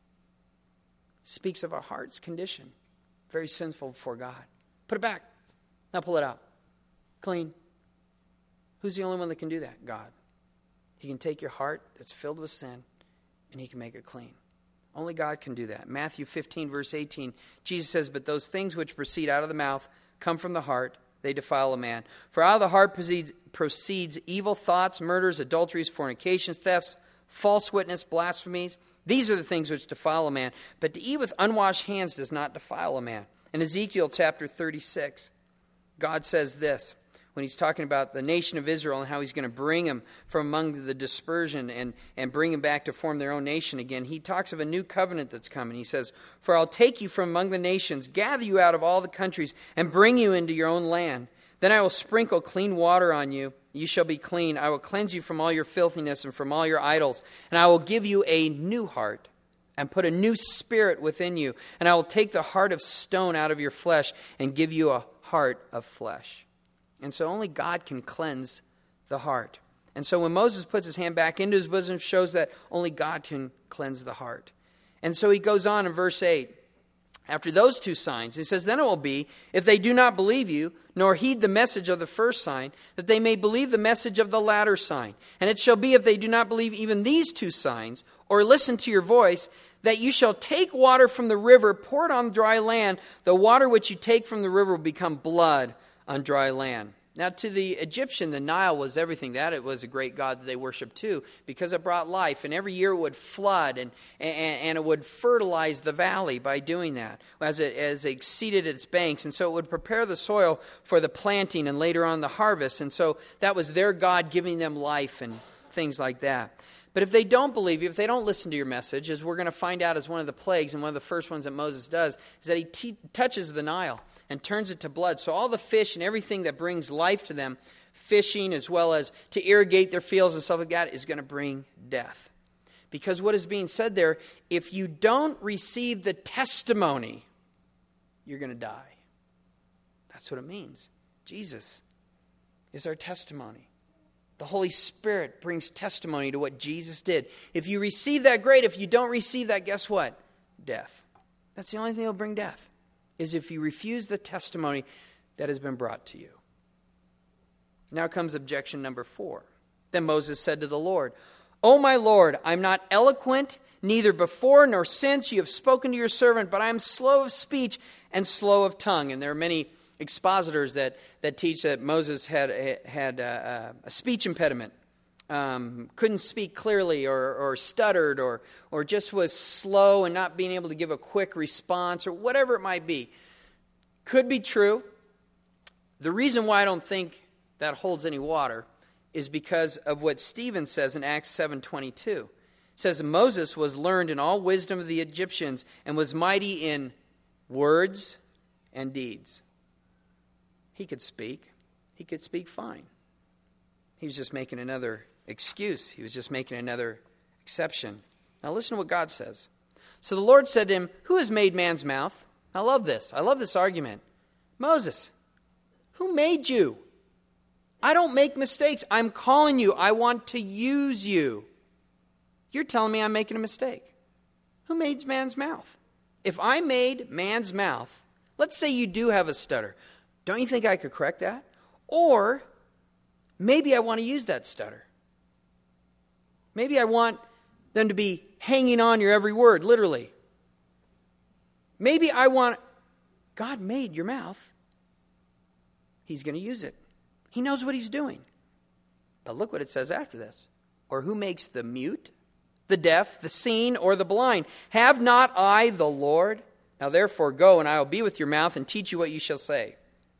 Speaks of our heart's condition. Very sinful before God. Put it back. Now pull it out. Clean. Who's the only one that can do that? God. He can take your heart that's filled with sin and he can make it clean. Only God can do that. Matthew fifteen, verse eighteen, Jesus says, but those things which proceed out of the mouth come from the heart. They defile a man. For out of the heart proceeds, proceeds evil thoughts, murders, adulteries, fornications, thefts, false witness, blasphemies. These are the things which defile a man. But to eat with unwashed hands does not defile a man. In Ezekiel chapter thirty-six, God says this, when he's talking about the nation of Israel and how he's going to bring them from among the dispersion and, and bring them back to form their own nation again. He talks of a new covenant that's coming. He says, for I'll take you from among the nations, gather you out of all the countries, and bring you into your own land. Then I will sprinkle clean water on you. You shall be clean. I will cleanse you from all your filthiness and from all your idols. And I will give you a new heart and put a new spirit within you. And I will take the heart of stone out of your flesh and give you a heart of flesh. And so only God can cleanse the heart. And so when Moses puts his hand back into his bosom, it shows that only God can cleanse the heart. And so he goes on in verse eight. After those two signs, he says, then it will be, if they do not believe you, nor heed the message of the first sign, that they may believe the message of the latter sign. And it shall be, if they do not believe even these two signs, or listen to your voice, that you shall take water from the river, pour it on dry land. The water which you take from the river will become blood on dry land. Now, to the Egyptian, the Nile was everything. That it was a great god that they worshiped too, because it brought life. And every year it would flood, and, and, and it would fertilize the valley by doing that, as it, as it exceeded its banks. And so it would prepare the soil for the planting and later on the harvest. And so that was their God giving them life and things like that. But if they don't believe you, if they don't listen to your message, as we're going to find out as one of the plagues, and one of the first ones that Moses does, is that he t- touches the Nile and turns it to blood. So all the fish and everything that brings life to them, fishing as well as to irrigate their fields and stuff like that, is going to bring death. Because what is being said there, if you don't receive the testimony, you're going to die. That's what it means. Jesus is our testimony. The Holy Spirit brings testimony to what Jesus did. If you receive that, great. If you don't receive that, guess what? Death. That's the only thing that will bring death, is if you refuse the testimony that has been brought to you. Now comes objection number four. Then Moses said to the Lord, O my Lord, I'm not eloquent, neither before nor since you have spoken to your servant, but I am slow of speech and slow of tongue. And there are many expositors that, that teach that Moses had, had a, a speech impediment, um, couldn't speak clearly, or, or stuttered, or, or just was slow and not being able to give a quick response, or whatever it might be. Could be true. The reason why I don't think that holds any water is because of what Stephen says in Acts seven twenty-two. It says, Moses was learned in all wisdom of the Egyptians and was mighty in words and deeds. He could speak. He could speak fine. He was just making another excuse. He was just making another exception. Now listen to what God says. So the Lord said to him, who has made man's mouth? I love this. I love this argument. Moses, who made you? I don't make mistakes. I'm calling you. I want to use you. You're telling me I'm making a mistake. Who made man's mouth? If I made man's mouth, let's say you do have a stutter. Don't you think I could correct that? Or maybe I want to use that stutter. Maybe I want them to be hanging on your every word, literally. Maybe I want, God made your mouth. He's going to use it. He knows what he's doing. But look what it says after this. Or who makes the mute, the deaf, the seen, or the blind? Have not I the Lord? Now therefore go, and I will be with your mouth and teach you what you shall say.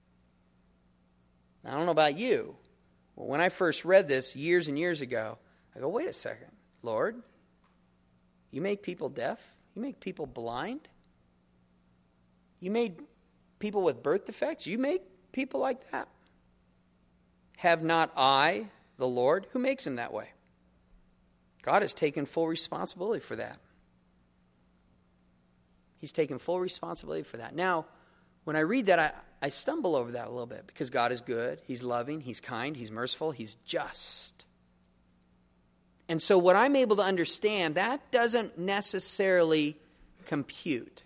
Now, I don't know about you, but when I first read this years and years ago, I go, wait a second, Lord, you make people deaf? You make people blind? You made people with birth defects? You make people like that? Have not I the Lord? Who makes them that way? God has taken full responsibility for that. He's taken full responsibility for that. Now, when I read that, I, I stumble over that a little bit because God is good, He's loving, He's kind, He's merciful, He's just. And so what I'm able to understand, that doesn't necessarily compute.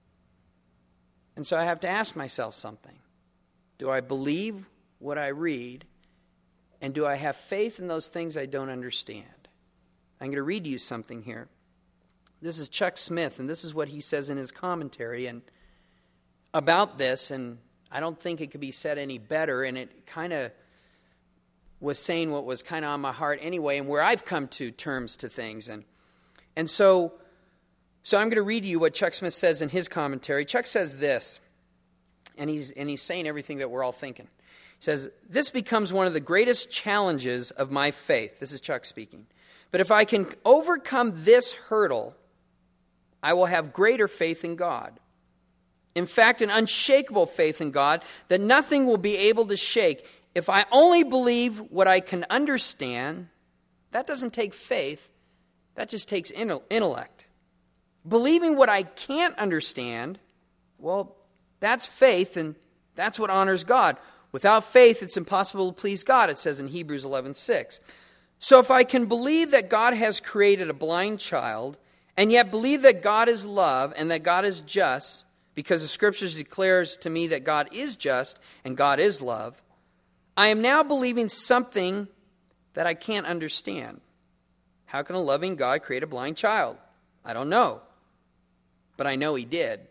And so I have to ask myself something. Do I believe what I read? And do I have faith in those things I don't understand? I'm going to read you something here. This is Chuck Smith, and this is what he says in his commentary and about this, and I don't think it could be said any better, and it kind of was saying what was kind of on my heart anyway, and where I've come to terms to things. And and so, so I'm going to read you what Chuck Smith says in his commentary. Chuck says this, and he's and he's saying everything that we're all thinking. He says, "This becomes one of the greatest challenges of my faith." This is Chuck speaking. "But if I can overcome this hurdle, I will have greater faith in God. In fact, an unshakable faith in God that nothing will be able to shake. If I only believe what I can understand, that doesn't take faith, that just takes intellect. Believing what I can't understand, well, that's faith, and that's what honors God. Without faith, it's impossible to please God," it says in Hebrews eleven six. "So if I can believe that God has created a blind child, and yet believe that God is love and that God is just, because the Scriptures declares to me that God is just and God is love, I am now believing something that I can't understand. How can a loving God create a blind child? I don't know, but I know He did.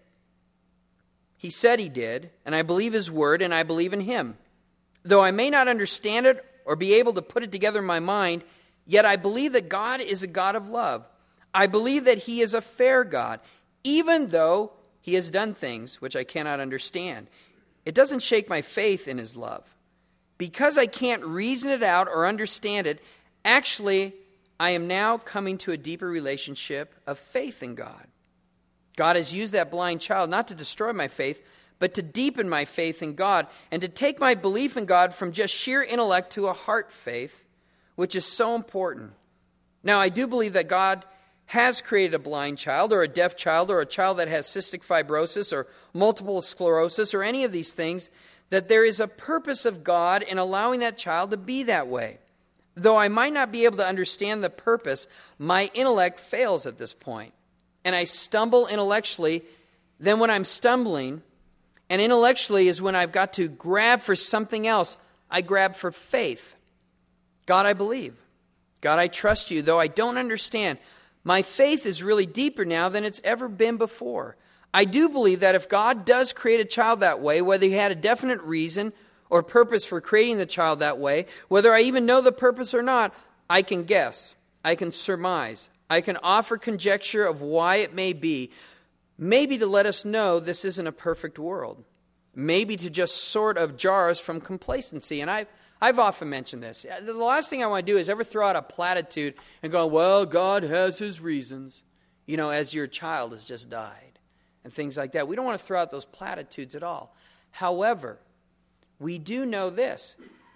He said He did, and I believe His word, and I believe in Him. Though I may not understand it or be able to put it together in my mind, yet I believe that God is a God of love. I believe that He is a fair God, even though He has done things which I cannot understand. It doesn't shake my faith in His love. Because I can't reason it out or understand it, actually, I am now coming to a deeper relationship of faith in God. God has used that blind child not to destroy my faith, but to deepen my faith in God and to take my belief in God from just sheer intellect to a heart faith, which is so important. Now, I do believe that God has created a blind child or a deaf child or a child that has cystic fibrosis or multiple sclerosis or any of these things, that there is a purpose of God in allowing that child to be that way. Though I might not be able to understand the purpose, my intellect fails at this point. And I stumble intellectually. Then when I'm stumbling, and intellectually is when I've got to grab for something else, I grab for faith. God, I believe. God, I trust you, though I don't understand. My faith is really deeper now than it's ever been before. I do believe that if God does create a child that way, whether He had a definite reason or purpose for creating the child that way, whether I even know the purpose or not, I can guess, I can surmise, I can offer conjecture of why it may be, maybe to let us know this isn't a perfect world, maybe to just sort of jar us from complacency. And I've I've often mentioned this. The last thing I want to do is ever throw out a platitude and go, well, God has His reasons, you know, as your child has just died and things like that. We don't want to throw out those platitudes at all. However, we do know this.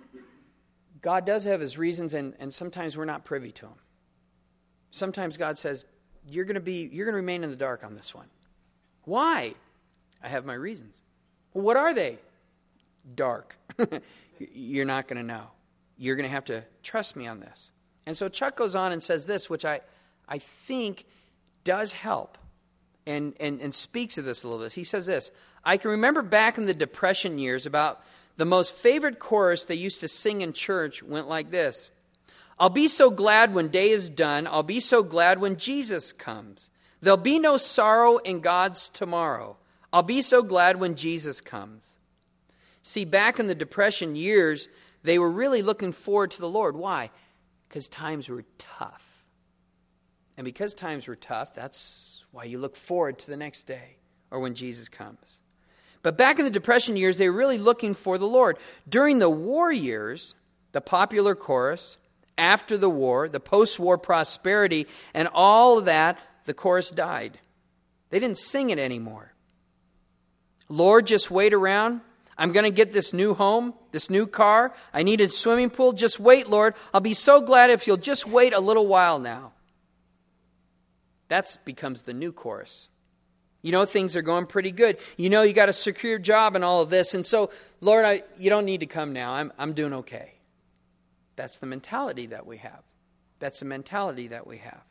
God does have His reasons, and, and sometimes we're not privy to them. Sometimes God says, you're going to be, you're going to remain in the dark on this one. Why? I have my reasons. Well, what are they? Dark. You're not going to know. You're going to have to trust me on this. And so Chuck goes on and says this, which I, I think does help and, and, and speaks of this a little bit. He says this, I can remember back in the Depression years about the most favorite chorus they used to sing in church went like this. I'll be so glad when day is done. I'll be so glad when Jesus comes. There'll be no sorrow in God's tomorrow. I'll be so glad when Jesus comes. See, back in the Depression years, they were really looking forward to the Lord. Why? Because times were tough. And because times were tough, that's why you look forward to the next day or when Jesus comes. But back in the Depression years, they were really looking for the Lord. During the war years, the popular chorus, after the war, the post-war prosperity, and all of that, the chorus died. They didn't sing it anymore. Lord, just wait around. I'm going to get this new home, this new car. I need a swimming pool. Just wait, Lord. I'll be so glad if you'll just wait a little while now. That becomes the new chorus. You know things are going pretty good. You know you got a secure job and all of this. And so, Lord, I, you don't need to come now. I'm, I'm doing okay. That's the mentality that we have. That's the mentality that we have.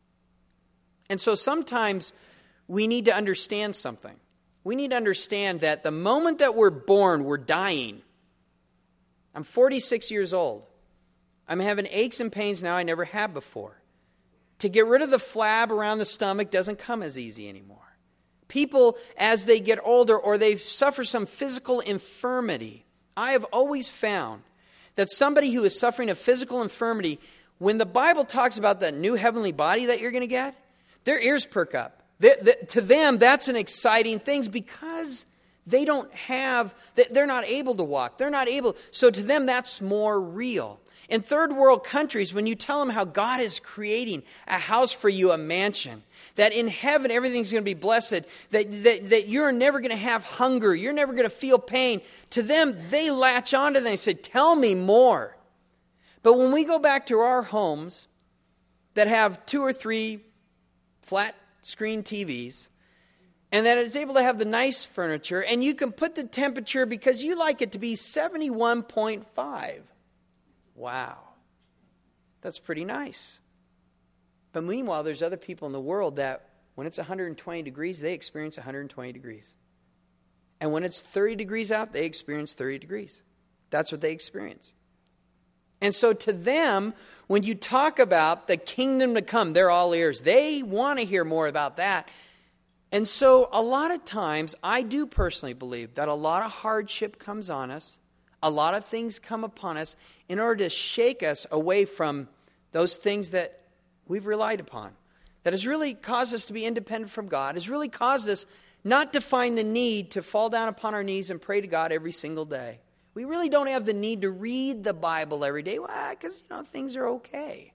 And so sometimes we need to understand something. We need to understand that the moment that we're born, we're dying. I'm forty-six years old. I'm having aches and pains now I never had before. To get rid of the flab around the stomach doesn't come as easy anymore. People, as they get older or they suffer some physical infirmity, I have always found that somebody who is suffering a physical infirmity, when the Bible talks about that new heavenly body that you're going to get, their ears perk up. They, they, to them, that's an exciting thing because they don't have, they're not able to walk. They're not able. So to them, that's more real. In third world countries, when you tell them how God is creating a house for you, a mansion, that in heaven everything's going to be blessed, that, that, that you're never going to have hunger, you're never going to feel pain, to them, they latch onto that and say, tell me more. But when we go back to our homes that have two or three flat screen T Vs, and that it's able to have the nice furniture, and you can put the temperature because you like it to be seventy-one point five. Wow. That's pretty nice. But meanwhile, there's other people in the world that when it's one hundred twenty degrees, they experience one hundred twenty degrees. And when it's thirty degrees out, they experience thirty degrees. That's what they experience. And so to them, when you talk about the kingdom to come, they're all ears. They want to hear more about that. And so a lot of times, I do personally believe that a lot of hardship comes on us. A lot of things come upon us in order to shake us away from those things that we've relied upon. That has really caused us to be independent from God. Has really caused us not to find the need to fall down upon our knees and pray to God every single day. We really don't have the need to read the Bible every day. Why? Because, you know, things are okay.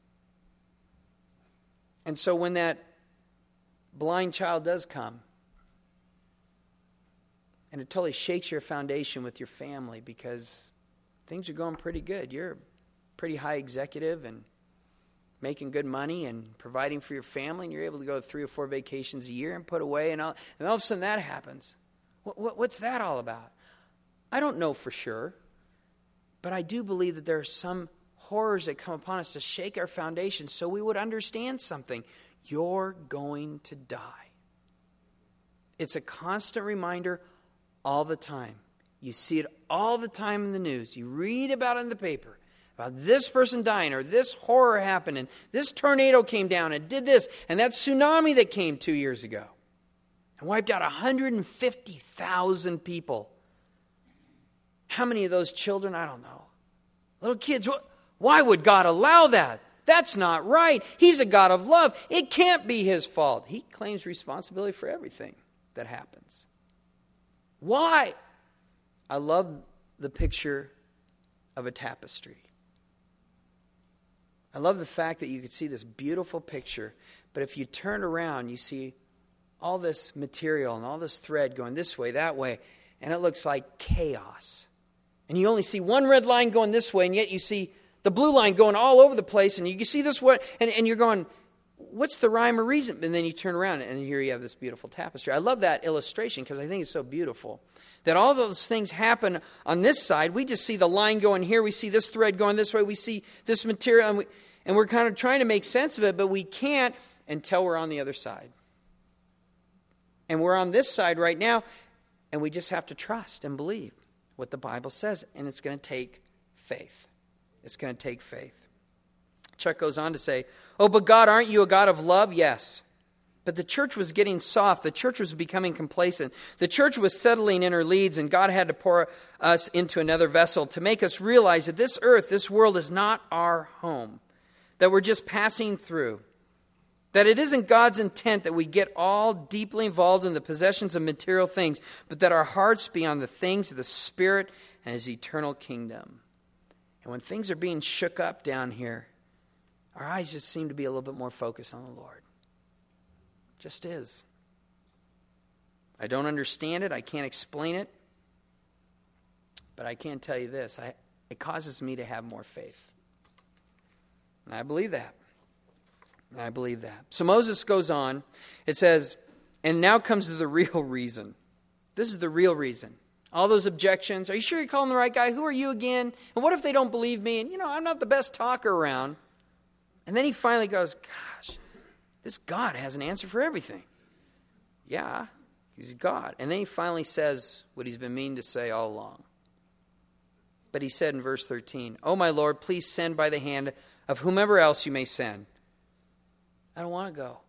And so when that blind child does come, and it totally shakes your foundation with your family because things are going pretty good. You're a pretty high executive and making good money and providing for your family, and you're able to go three or four vacations a year and put away, and all, and all of a sudden that happens. What, what, what's that all about? I don't know for sure, but I do believe that there are some horrors that come upon us to shake our foundation so we would understand something. You're going to die. It's a constant reminder all the time. You see it all the time in the news. You read about it in the paper, about this person dying or this horror happened and this tornado came down and did this and that tsunami that came two years ago and wiped out one hundred fifty thousand people. How many of those children? I don't know. Little kids. Why would God allow that? That's not right. He's a God of love. It can't be his fault. He claims responsibility for everything that happens. Why? I love the picture of a tapestry. I love the fact that you could see this beautiful picture, but if you turn around, you see all this material and all this thread going this way, that way, and it looks like chaos. And you only see one red line going this way, and yet you see the blue line going all over the place, and you can see this one, and, and you're going, what's the rhyme or reason? And then you turn around, and here you have this beautiful tapestry. I love that illustration because I think it's so beautiful. That all those things happen on this side. We just see the line going here. We see this thread going this way. We see this material, and, we, and we're kind of trying to make sense of it, but we can't until we're on the other side. And we're on this side right now, and we just have to trust and believe what the Bible says, and it's going to take faith. It's going to take faith. Chuck goes on to say, oh, but God, aren't you a God of love? Yes. But the church was getting soft. The church was becoming complacent. The church was settling in her leads, and God had to pour us into another vessel to make us realize that this earth, this world is not our home, that we're just passing through, that it isn't God's intent that we get all deeply involved in the possessions of material things, but that our hearts be on the things of the Spirit and his eternal kingdom. And when things are being shook up down here, our eyes just seem to be a little bit more focused on the Lord. Just is. I don't understand it. I can't explain it. But I can tell you this. I, it causes me to have more faith. And I believe that. And I believe that. So Moses goes on. It says, and now comes to the real reason. This is the real reason. All those objections. Are you sure you're calling the right guy? Who are you again? And what if they don't believe me? And, you know, I'm not the best talker around. And then he finally goes, gosh, this God has an answer for everything. Yeah, he's God. And then he finally says what he's been meaning to say all along. But he said in verse thirteen, oh, my Lord, please send by the hand of whomever else you may send. I don't want to go.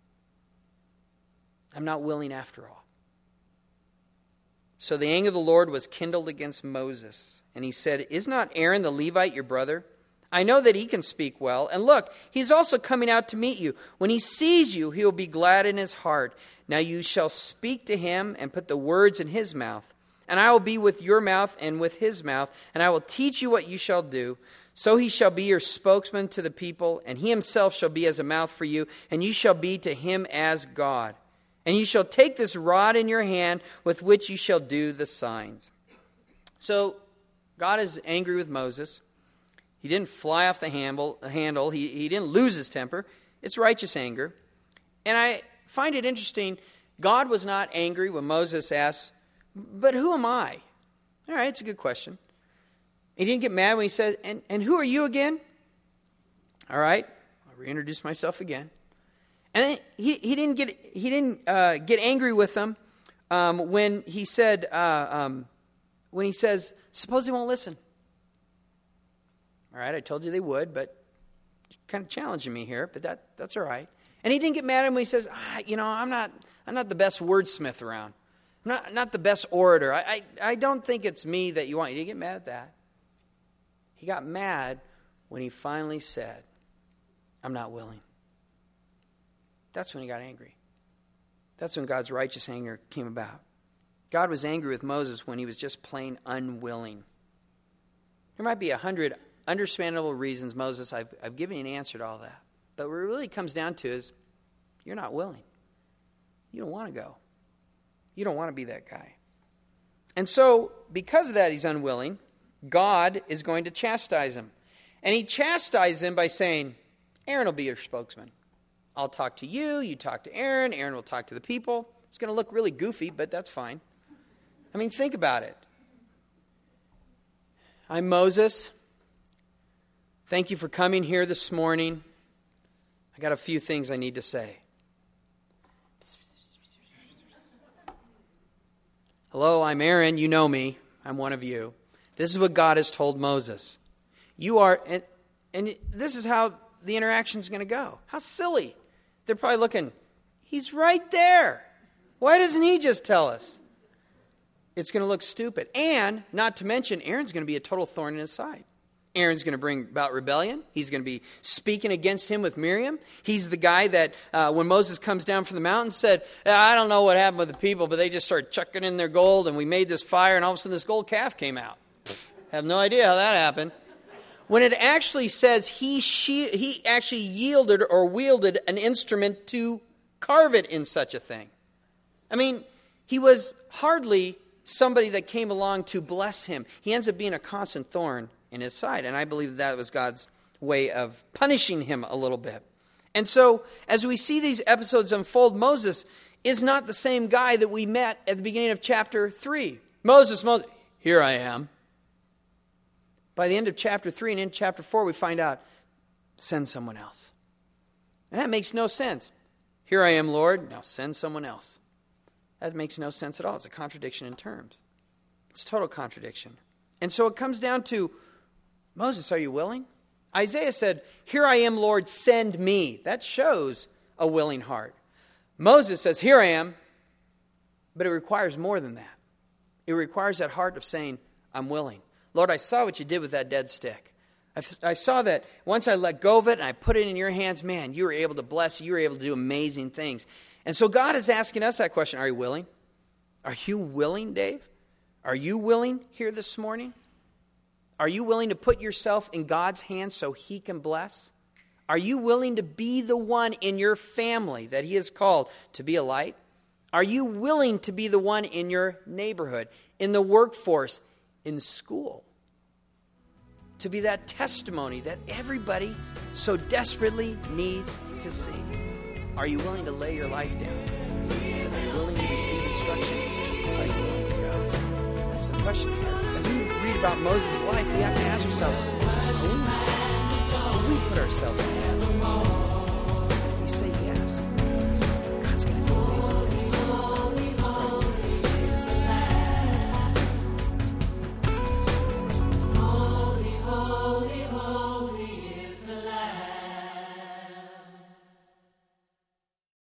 I'm not willing after all. So the anger of the Lord was kindled against Moses. And he said, is not Aaron the Levite your brother? I know that he can speak well. And look, he's also coming out to meet you. When he sees you, he will be glad in his heart. Now you shall speak to him and put the words in his mouth. And I will be with your mouth and with his mouth. And I will teach you what you shall do. So he shall be your spokesman to the people. And he himself shall be as a mouth for you. And you shall be to him as God. And you shall take this rod in your hand with which you shall do the signs. So God is angry with Moses. He didn't fly off the handle. handle. He, he didn't lose his temper. It's righteous anger. And I find it interesting. God was not angry when Moses asked, but who am I? All right, it's a good question. He didn't get mad when he said, and, and who are you again? All right, I'll reintroduce myself again. And then he, he didn't get he didn't uh, get angry with them um, when he said uh, um, when he says, suppose they won't listen. All right, I told you they would, but kind of challenging me here, but that that's all right. And he didn't get mad at him when he says, ah, you know, I'm not I'm not the best wordsmith around. I'm not not the best orator. I, I I don't think it's me that you want. He didn't get mad at that. He got mad when he finally said, I'm not willing. That's when he got angry. That's when God's righteous anger came about. God was angry with Moses when he was just plain unwilling. There might be a hundred understandable reasons, Moses, I've, I've given you an answer to all that. But what it really comes down to is you're not willing. You don't want to go. You don't want to be that guy. And so, because of that, he's unwilling. God is going to chastise him. And he chastises him by saying, Aaron will be your spokesman. I'll talk to you, you talk to Aaron, Aaron will talk to the people. It's going to look really goofy, but that's fine. I mean, think about it. I'm Moses. Thank you for coming here this morning. I got a few things I need to say. Hello, I'm Aaron. You know me. I'm one of you. This is what God has told Moses. You are, and, and this is how the interaction is going to go. How silly. They're probably looking, he's right there. Why doesn't he just tell us? It's going to look stupid. And, not to mention, Aaron's going to be a total thorn in his side. Aaron's going to bring about rebellion. He's going to be speaking against him with Miriam. He's the guy that, uh, when Moses comes down from the mountain, said, I don't know what happened with the people, but they just started chucking in their gold, and we made this fire, and all of a sudden this gold calf came out. Have no idea how that happened. When it actually says he she, he actually yielded or wielded an instrument to carve it in such a thing. I mean, he was hardly somebody that came along to bless him. He ends up being a constant thorn in his side. And I believe that was God's way of punishing him a little bit. And so, as we see these episodes unfold, Moses is not the same guy that we met at the beginning of chapter three. Moses, Moses, here I am. By the end of chapter three and in chapter four, we find out, send someone else. And that makes no sense. Here I am, Lord. Now send someone else. That makes no sense at all. It's a contradiction in terms. It's total contradiction. And so it comes down to, Moses, are you willing? Isaiah said, here I am, Lord, send me. That shows a willing heart. Moses says, here I am. But it requires more than that. It requires that heart of saying, I'm willing. Lord, I saw what you did with that dead stick. I, I saw that once I let go of it and I put it in your hands, man, you were able to bless, you were able to do amazing things. And so God is asking us that question, are you willing? Are you willing, Dave? Are you willing here this morning? Are you willing to put yourself in God's hands so he can bless? Are you willing to be the one in your family that he has called to be a light? Are you willing to be the one in your neighborhood, in the workforce, in school? to be that testimony that everybody so desperately needs to see? Are you willing to lay your life down? Are you willing to receive instruction? Are you willing to go? That's the question here. As we read about Moses' life, we have to ask ourselves, will we, will we put ourselves in this situation?